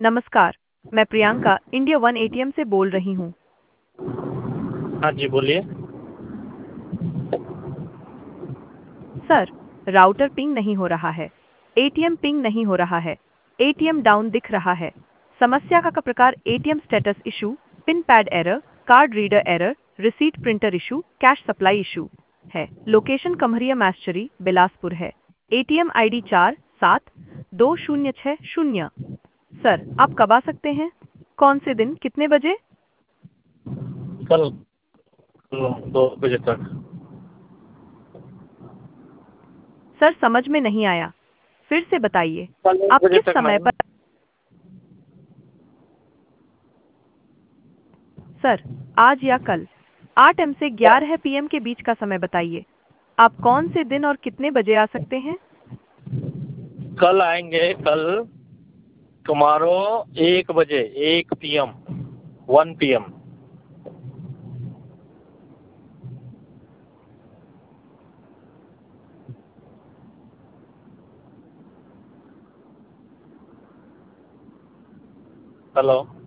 नमस्कार। मैं Priyanka India one ATM से बोल रही हूँ। हाँ जी, बोलिए। सर, राउटर पिंग नहीं हो रहा है। एटीएम पिंग नहीं हो रहा है। एटीएम डाउन दिख रहा है। समस्या का प्रकार A T M status issue, pin pad error, card reader error, receipt printer issue, cash supply issue है। लोकेशन कमरिया मैस्चरी, बिलासपुर है। ATM ID 472060। सर, आप कब आ सकते हैं? कौन से दिन, कितने बजे? कल 2 बजे तक। सर, समझ में नहीं आया। फिर से बताइए। कल एक आप बजे किस तक समय मैम। पर? सर, आज या कल 8 एम से 11 पीएम के बीच का समय बताइए। आप कौन से दिन और कितने बजे आ सकते हैं? कल आएंगे, कल टुमारो 1 बजे, 1 PM, 1 PM। हेलो।